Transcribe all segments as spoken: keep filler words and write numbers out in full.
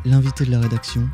L'invité de la rédaction,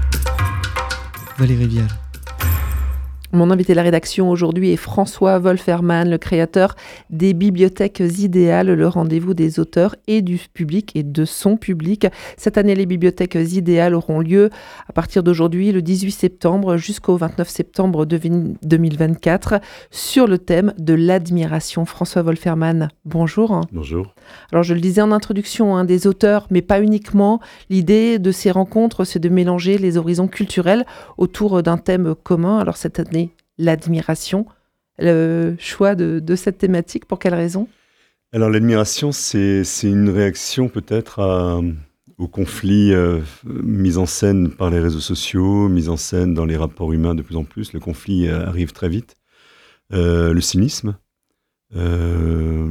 Valérie Vial. Mon invité de la rédaction aujourd'hui est François Wolfermann, le créateur des Bibliothèques Idéales, le rendez-vous des auteurs et du public et de son public. Cette année, les Bibliothèques Idéales auront lieu à partir d'aujourd'hui, le dix-huit septembre, jusqu'au vingt-neuf septembre deux mille vingt-quatre, sur le thème de l'admiration. François Wolfermann, bonjour. Bonjour. Alors, je le disais en introduction, hein, des auteurs, mais pas uniquement. L'idée de ces rencontres, c'est de mélanger les horizons culturels autour d'un thème commun. Alors, cette année, l'admiration. Le choix de, de cette thématique, pour quelle raison ? Alors l'admiration, c'est, c'est une réaction peut-être à, au conflit euh, mis en scène par les réseaux sociaux, mis en scène dans les rapports humains de plus en plus. Le conflit euh, arrive très vite. Euh, le cynisme, euh,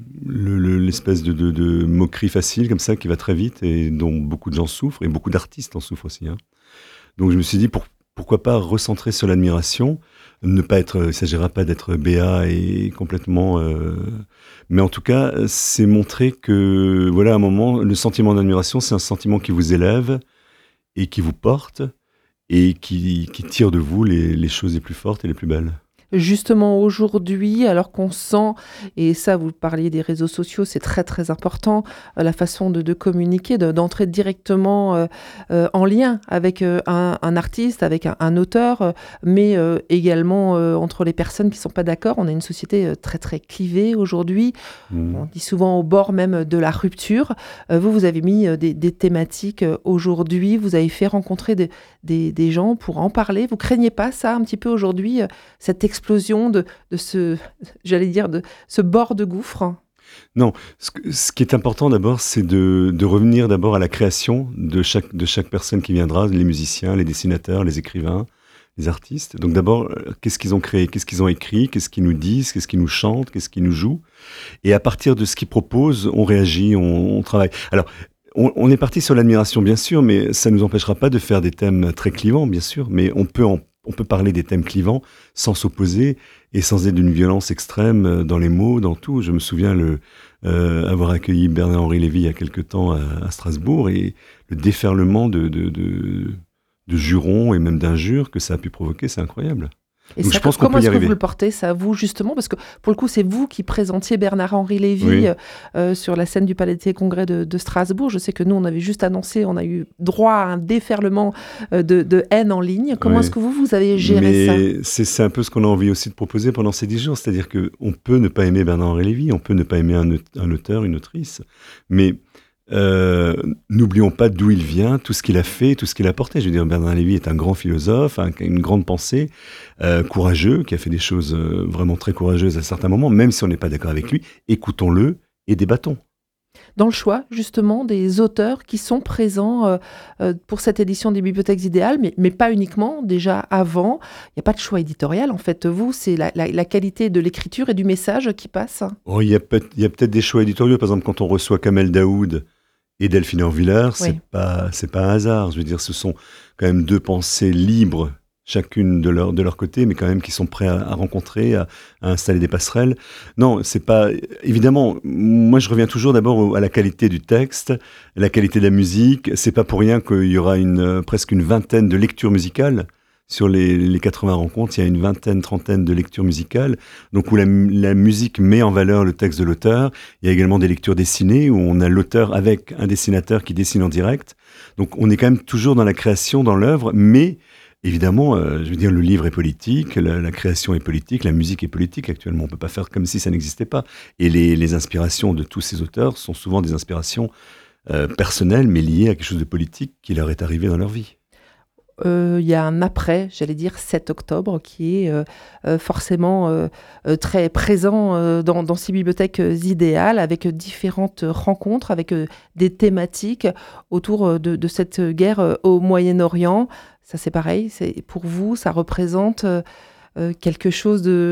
le, le, l'espèce de, de, de moquerie facile comme ça qui va très vite et dont beaucoup de gens souffrent, et beaucoup d'artistes en souffrent aussi. Hein. Donc je me suis dit, pour, pourquoi pas recentrer sur l'admiration ? Ne pas être, il ne s'agira pas d'être béat et complètement... Euh, mais en tout cas, c'est montrer que, voilà, à un moment, le sentiment d'admiration, c'est un sentiment qui vous élève et qui vous porte et qui, qui tire de vous les, les choses les plus fortes et les plus belles. Justement aujourd'hui, alors qu'on sent, et ça vous parliez des réseaux sociaux, c'est très très important, euh, la façon de, de communiquer, de, d'entrer directement euh, euh, en lien avec euh, un, un artiste, avec un, un auteur, euh, mais euh, également euh, entre les personnes qui ne sont pas d'accord. On a une société euh, très très clivée aujourd'hui, mmh. On dit souvent au bord même de la rupture. Euh, vous, vous avez mis euh, des, des thématiques euh, aujourd'hui, vous avez fait rencontrer des, des, des gens pour en parler. Vous craignez pas ça un petit peu aujourd'hui, euh, cette expérience explosion de, de ce, j'allais dire, de ce bord de gouffre? Non, ce, ce qui est important d'abord, c'est de, de revenir d'abord à la création de chaque, de chaque personne qui viendra, les musiciens, les dessinateurs, les écrivains, les artistes. Donc d'abord, qu'est-ce qu'ils ont créé, qu'est-ce qu'ils ont écrit, qu'est-ce qu'ils nous disent, qu'est-ce qu'ils nous chantent, qu'est-ce qu'ils nous jouent. Et à partir de ce qu'ils proposent, on réagit, on, on travaille. Alors, on, on est parti sur l'admiration, bien sûr, mais ça ne nous empêchera pas de faire des thèmes très clivants, bien sûr, mais on peut en On peut parler des thèmes clivants sans s'opposer et sans être d'une violence extrême dans les mots, dans tout. Je me souviens le, euh, avoir accueilli Bernard-Henri Lévy il y a quelque temps à, à Strasbourg et le déferlement de, de, de, de jurons et même d'injures que ça a pu provoquer, c'est incroyable. Et Donc, ça, je pense comment qu'on peut y est-ce que arriver. vous le portez, ça, vous, justement ? Parce que, pour le coup, c'est vous qui présentiez Bernard-Henri Lévy Oui. euh, sur la scène du Palais des Congrès de, de Strasbourg. Je sais que nous, on avait juste annoncé, on a eu droit à un déferlement euh, de, de haine en ligne. Comment Oui. est-ce que vous, vous avez géré Mais ça ? c'est, c'est un peu ce qu'on a envie aussi de proposer pendant ces dix jours. C'est-à-dire qu'on peut ne pas aimer Bernard-Henri Lévy, on peut ne pas aimer un, un auteur, une autrice, mais... Euh, n'oublions pas d'où il vient, tout ce qu'il a fait, tout ce qu'il a apporté. Je veux dire, Bernard Lévy est un grand philosophe, un, une grande pensée, euh, courageux, qui a fait des choses euh, vraiment très courageuses à certains moments, même si on n'est pas d'accord avec lui. Écoutons-le et débattons. Dans le choix, justement, des auteurs qui sont présents euh, euh, pour cette édition des Bibliothèques Idéales, mais, mais pas uniquement, déjà avant. Il n'y a pas de choix éditorial, en fait. Vous, c'est la, la, la qualité de l'écriture et du message qui passe. Oh, il y a peut- il y a peut-être des choix éditoriaux. Par exemple, quand on reçoit Kamel Daoud et Delphine Orvillard, c'est Oui. pas, c'est pas un hasard. Je veux dire, ce sont quand même deux pensées libres, chacune de leur, de leur côté, mais quand même qui sont prêts à, à rencontrer, à, à installer des passerelles. Non, c'est pas... Évidemment, moi je reviens toujours d'abord à la qualité du texte, la qualité de la musique. C'est pas pour rien qu'il y aura une, presque une vingtaine de lectures musicales. Sur les, les quatre-vingts rencontres, il y a une vingtaine, trentaine de lectures musicales, donc où la, la musique met en valeur le texte de l'auteur. Il y a également des lectures dessinées, où on a l'auteur avec un dessinateur qui dessine en direct. Donc on est quand même toujours dans la création, dans l'œuvre, mais évidemment, euh, je veux dire, le livre est politique, la, la création est politique, la musique est politique actuellement. On ne peut pas faire comme si ça n'existait pas. Et les, les inspirations de tous ces auteurs sont souvent des inspirations euh, personnelles, mais liées à quelque chose de politique qui leur est arrivé dans leur vie. Il euh, y a un après, j'allais dire sept octobre, qui est euh, euh, forcément euh, euh, très présent euh, dans, dans ces bibliothèques idéales, avec différentes rencontres, avec euh, des thématiques autour de, de cette guerre euh, au Moyen-Orient. Ça, c'est pareil, c'est, pour vous, ça représente euh, quelque chose de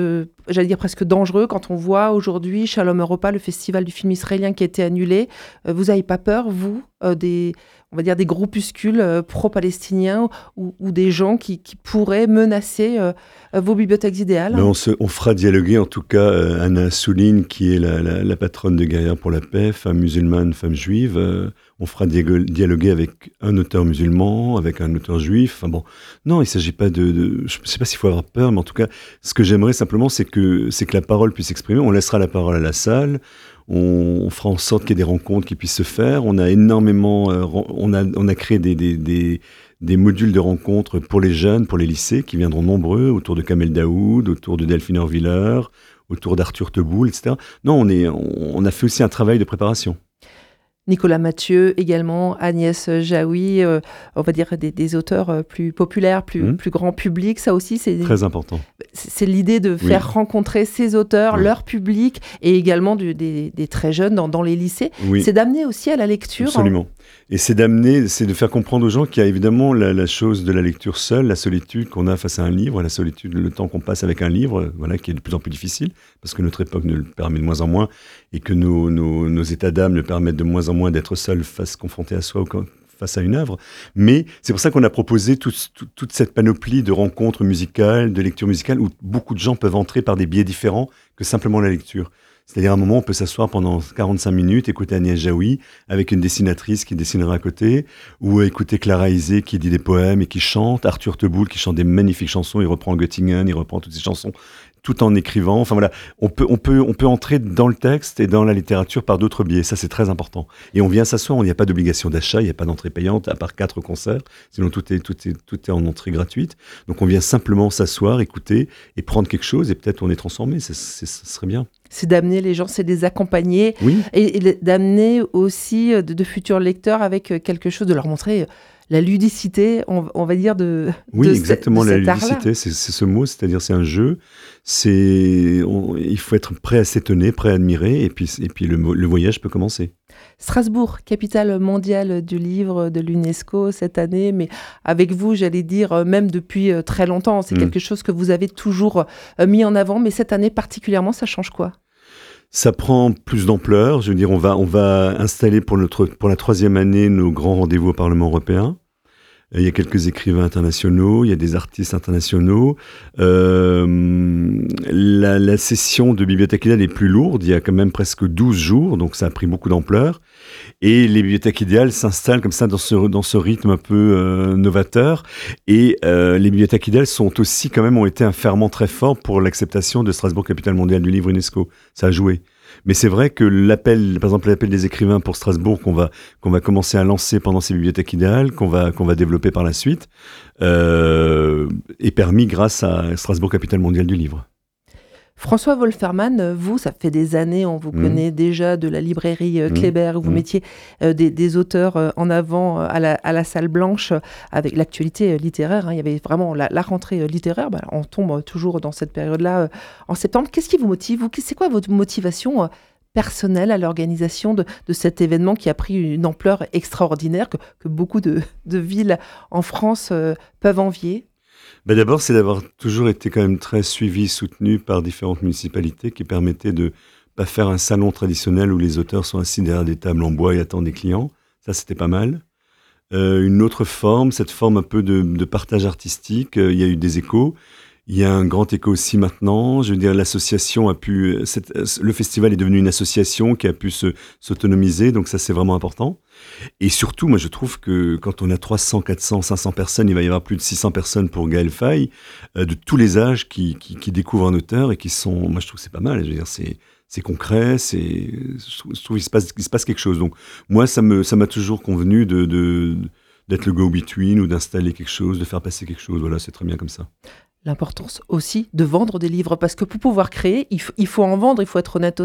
j'allais dire presque dangereux quand on voit aujourd'hui Shalom Europa, le festival du film israélien qui a été annulé. Euh, vous n'avez pas peur, vous, euh, des, on va dire des groupuscules euh, pro-palestiniens ou, ou des gens qui, qui pourraient menacer euh, vos bibliothèques idéales? Mais on, se, on fera dialoguer en tout cas euh, Anna Souline, qui est la, la, la patronne de Guerrières pour la paix, femme musulmane, femme juive. Euh, on fera dialoguer, dialoguer avec un auteur musulman, avec un auteur juif. Enfin bon, non, il ne s'agit pas de, de... Je ne sais pas s'il faut avoir peur, mais en tout cas, ce que j'aimerais simplement, c'est que, c'est que la parole puisse s'exprimer. On laissera la parole à la salle. On, on fera en sorte qu'il y ait des rencontres qui puissent se faire. On a énormément... Euh, on, a, on a créé des... des, des des modules de rencontres pour les jeunes, pour les lycées, qui viendront nombreux, autour de Kamel Daoud, autour de Delphine Orviller, autour d'Arthur Teboul, et cetera. Non, on, est, on, on a fait aussi un travail de préparation. Nicolas Mathieu, également Agnès Jaoui, euh, on va dire des, des auteurs plus populaires, plus, mmh. plus grand public. Ça aussi, c'est très important. C'est, c'est l'idée de faire oui. rencontrer ces auteurs, oui. leur public, et également du, des, des très jeunes dans, dans les lycées. Oui. C'est d'amener aussi à la lecture. Absolument. En... Et c'est d'amener, c'est de faire comprendre aux gens qu'il y a évidemment la, la chose de la lecture seule, la solitude qu'on a face à un livre, la solitude, le temps qu'on passe avec un livre, voilà, qui est de plus en plus difficile, parce que notre époque ne le permet de moins en moins, et que nos, nos, nos états d'âme le permettent de moins en moins d'être seul face, confronté à soi ou face à une œuvre. Mais c'est pour ça qu'on a proposé tout, tout, toute cette panoplie de rencontres musicales, de lectures musicales, où beaucoup de gens peuvent entrer par des biais différents que simplement la lecture. C'est-à-dire à un moment, on peut s'asseoir pendant quarante-cinq minutes, écouter Agnès Jaoui avec une dessinatrice qui dessinera à côté, ou écouter Clara Isé qui dit des poèmes et qui chante, Arthur Teboul qui chante des magnifiques chansons, il reprend Göttingen, il reprend toutes ces chansons, tout en écrivant. Enfin voilà, on peut, on peut, on peut entrer dans le texte et dans la littérature par d'autres biais. Ça, c'est très important. Et on vient s'asseoir, il n'y a pas d'obligation d'achat, il n'y a pas d'entrée payante, à part quatre concerts. Sinon, tout est, tout est, tout est en entrée gratuite. Donc, on vient simplement s'asseoir, écouter et prendre quelque chose et peut-être on est transformé. C'est, c'est, ça serait bien. C'est d'amener les gens, c'est de les accompagner oui. et, et d'amener aussi de, de futurs lecteurs avec quelque chose, de leur montrer la ludicité, on, on va dire, de Oui, de exactement, ce, de la ludicité, c'est, c'est ce mot, c'est-à-dire c'est un jeu, c'est, on, il faut être prêt à s'étonner, prêt à admirer, et puis, et puis le, le voyage peut commencer. Strasbourg, capitale mondiale du livre de l'UNESCO cette année, mais avec vous, j'allais dire, même depuis très longtemps, c'est mmh. quelque chose que vous avez toujours mis en avant, mais cette année particulièrement, ça change quoi ? Ça prend plus d'ampleur. Je veux dire, on va, on va installer pour, notre, pour la troisième année nos grands rendez-vous au Parlement européen. Il y a quelques écrivains internationaux, il y a des artistes internationaux. Euh, la, la session de Bibliothèque Idéale est plus lourde, il y a quand même presque douze jours, donc ça a pris beaucoup d'ampleur. Et les bibliothèques idéales s'installent comme ça dans ce, dans ce rythme un peu euh, novateur. Et euh, les bibliothèques idéales sont aussi quand même, ont été un ferment très fort pour l'acceptation de Strasbourg, capitale mondiale du livre UNESCO. Ça a joué. Mais c'est vrai que l'appel, par exemple l'appel des écrivains pour Strasbourg qu'on va, qu'on va commencer à lancer pendant ces bibliothèques idéales, qu'on va, qu'on va développer par la suite, euh, est permis grâce à Strasbourg, capitale mondiale du livre. François Wolfermann, vous, ça fait des années, on vous mmh. connaît déjà de la librairie euh, Kléber, où vous mmh. mettiez euh, des, des auteurs euh, en avant euh, à, la, à la salle blanche euh, avec l'actualité euh, littéraire. Hein. Il y avait vraiment la, la rentrée euh, littéraire. Bah, on tombe euh, toujours dans cette période-là euh, en septembre. Qu'est-ce qui vous motive vous, c'est quoi votre motivation euh, personnelle à l'organisation de, de cet événement qui a pris une ampleur extraordinaire que, que beaucoup de, de villes en France euh, peuvent envier ? Ben d'abord, c'est d'avoir toujours été quand même très suivi, soutenu par différentes municipalités qui permettaient de ne pas faire un salon traditionnel où les auteurs sont assis derrière des tables en bois et attendent des clients. Ça, c'était pas mal. Euh, une autre forme, cette forme un peu de, de partage artistique, euh, il y a eu des échos. Il y a un grand écho aussi maintenant. Je veux dire, l'association a pu... Cette, le festival est devenu une association qui a pu se, s'autonomiser, donc ça, c'est vraiment important. Et surtout, moi, je trouve que quand on a trois cents, quatre cents, cinq cents personnes, il va y avoir plus de six cents personnes pour Gaël Faye, euh, de tous les âges qui, qui, qui découvrent un auteur et qui sont... Moi, je trouve que c'est pas mal. Je veux dire, c'est... C'est concret, c'est, je trouve, je trouve qu'il se passe, il se passe quelque chose. Donc, moi, ça me, ça m'a toujours convenu de, de, d'être le go-between ou d'installer quelque chose, de faire passer quelque chose. Voilà, c'est très bien comme ça. L'importance aussi de vendre des livres, parce que pour pouvoir créer, il faut, il faut en vendre, il faut être honnête aussi.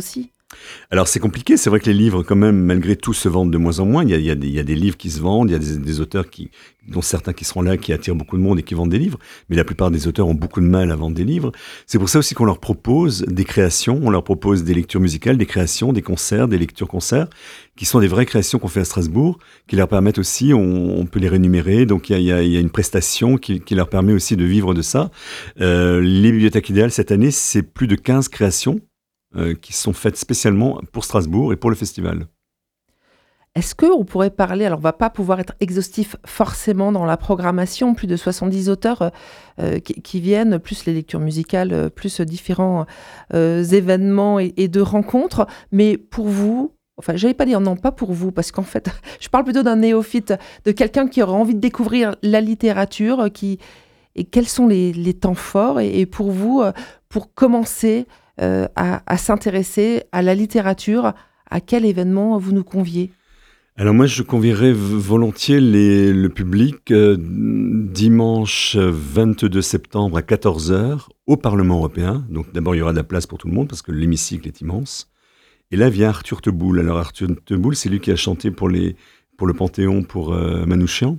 Alors c'est compliqué, c'est vrai que les livres quand même malgré tout se vendent de moins en moins, il y a, il y a, des, il y a des livres qui se vendent, il y a des, des auteurs qui, dont certains qui seront là, qui attirent beaucoup de monde et qui vendent des livres, mais la plupart des auteurs ont beaucoup de mal à vendre des livres. C'est pour ça aussi qu'on leur propose des créations, on leur propose des lectures musicales, des créations, des concerts, des lectures-concerts, qui sont des vraies créations qu'on fait à Strasbourg, qui leur permettent aussi, on, on peut les rémunérer, donc il y a, il y a, il y a une prestation qui, qui leur permet aussi de vivre de ça. Euh, les bibliothèques idéales cette année, c'est plus de quinze créations Euh, qui sont faites spécialement pour Strasbourg et pour le festival. Est-ce qu'on pourrait parler, alors on ne va pas pouvoir être exhaustif forcément dans la programmation, plus de soixante-dix auteurs euh, qui, qui viennent, plus les lectures musicales, plus différents euh, événements et, et de rencontres, mais pour vous, enfin j'allais pas dire non, pas pour vous, parce qu'en fait, je parle plutôt d'un néophyte, de quelqu'un qui aurait envie de découvrir la littérature, qui, et quels sont les, les temps forts, et, et pour vous, pour commencer euh, à, à s'intéresser à la littérature, à quel événement vous nous conviez ? Alors moi, je convierais volontiers les, le public euh, dimanche vingt-deux septembre à quatorze heures au Parlement européen. Donc d'abord, il y aura de la place pour tout le monde parce que l'hémicycle est immense. Et là vient Arthur Teboul. Alors Arthur Teboul, c'est lui qui a chanté pour, les, pour le Panthéon, pour euh, Manouchian.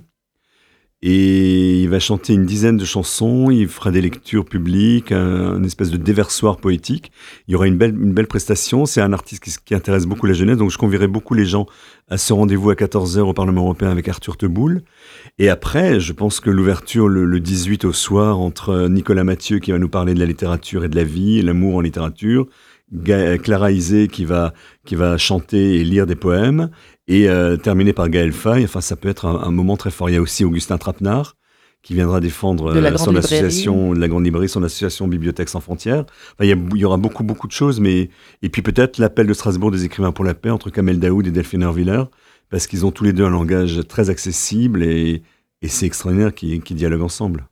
Et il va chanter une dizaine de chansons, il fera des lectures publiques, un, une espèce de déversoir poétique. Il y aura une belle, une belle prestation. C'est un artiste qui, qui intéresse beaucoup la jeunesse, donc je convierai beaucoup les gens à ce rendez-vous à quatorze heures au Parlement européen avec Arthur Teboul. Et après, je pense que l'ouverture le, le dix-huit au soir entre Nicolas Mathieu qui va nous parler de la littérature et de la vie, l'amour en littérature, Ga- Clara Isé qui va, qui va chanter et lire des poèmes, et euh, terminé par Gaël Faye. Enfin, ça peut être un, un moment très fort. Il y a aussi Augustin Trapenard qui viendra défendre euh, son librairie. association, de la Grande Librairie, son association Bibliothèques sans frontières. Enfin, il, y a, il y aura beaucoup, beaucoup de choses, mais et puis peut-être l'appel de Strasbourg des écrivains pour la paix entre Kamel Daoud et Delphine Erwiller, parce qu'ils ont tous les deux un langage très accessible et, et c'est extraordinaire qu'ils, qu'ils dialoguent ensemble.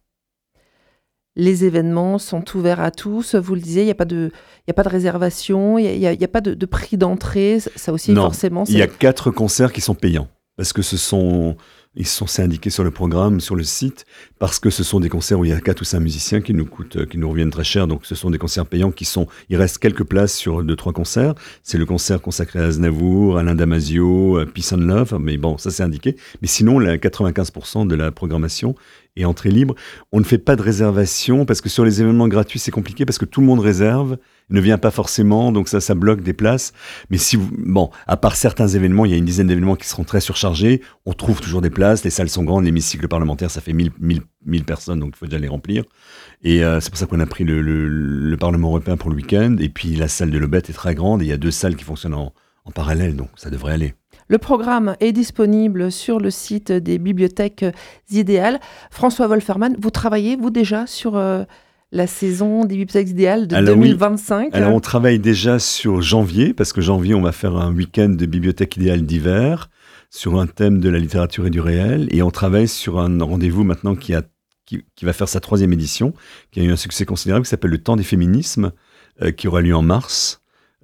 Les événements sont ouverts à tous, vous le disiez, il n'y a pas de, il y a pas de réservation, il n'y a, a, a pas de, de prix d'entrée, ça aussi non, forcément. Il y a quatre concerts qui sont payants, parce que ce sont, ils sont c'est indiqué sur le programme, sur le site, parce que ce sont des concerts où il y a quatre ou cinq musiciens qui nous coûtent, qui nous reviennent très cher, donc ce sont des concerts payants qui sont, il reste quelques places sur deux, trois concerts. C'est le concert consacré à Aznavour, Alain Damasio, Peace and Love, mais bon, ça c'est indiqué. Mais sinon, la quatre-vingt-quinze pour cent de la programmation et entrée libre. On ne fait pas de réservation parce que sur les événements gratuits, c'est compliqué parce que tout le monde réserve, ne vient pas forcément, donc ça, ça bloque des places. Mais si vous, bon, à part certains événements, il y a une dizaine d'événements qui seront très surchargés, on trouve toujours des places, les salles sont grandes, l'hémicycle parlementaire, ça fait mille, mille, mille personnes, donc il faut déjà les remplir. Et euh, c'est pour ça qu'on a pris le, le, le Parlement européen pour le week-end. Et puis la salle de l'Aubette est très grande et il y a deux salles qui fonctionnent en, en parallèle, donc ça devrait aller. Le programme est disponible sur le site des bibliothèques idéales. François Wolfermann, vous travaillez, vous, déjà sur euh, la saison des bibliothèques idéales de Alors, deux mille vingt-cinq? Oui. Alors, on travaille déjà sur janvier, parce que janvier, on va faire un week-end de bibliothèques idéales d'hiver sur un thème de la littérature et du réel. Et on travaille sur un rendez-vous maintenant qui, a, qui, qui va faire sa troisième édition, qui a eu un succès considérable, qui s'appelle Le Temps des féminismes, euh, qui aura lieu en mars.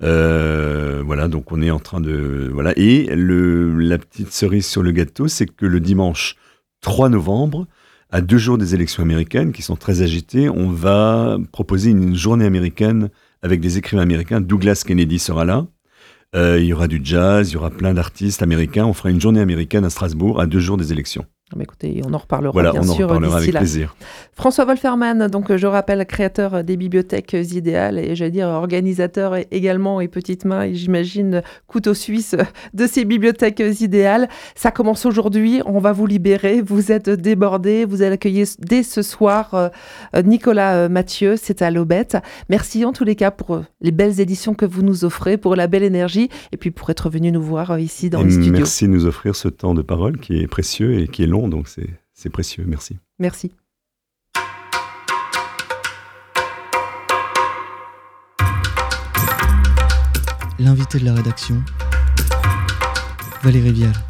Euh, voilà, donc on est en train de... Voilà. Et le, la petite cerise sur le gâteau, c'est que le dimanche trois novembre, à deux jours des élections américaines, qui sont très agitées, on va proposer une journée américaine avec des écrivains américains. Douglas Kennedy sera là. Euh, il y aura du jazz, il y aura plein d'artistes américains. On fera une journée américaine à Strasbourg à deux jours des élections. Mais écoutez, on en reparlera voilà, bien on en sûr reparlera d'ici avec là. plaisir. François Wolfermann, donc je rappelle, créateur des bibliothèques idéales et j'allais dire organisateur également et petite main et j'imagine couteau suisse de ces bibliothèques idéales. Ça commence aujourd'hui, on va vous libérer, vous êtes débordés, vous allez accueillir dès ce soir Nicolas Mathieu, c'est à l'Aubette. Merci en tous les cas pour les belles éditions que vous nous offrez, pour la belle énergie et puis pour être venu nous voir ici dans et les studios. Merci de nous offrir ce temps de parole qui est précieux et qui est long. Donc c'est, c'est précieux, merci. Merci. L'invité de la rédaction, Valérie Vial.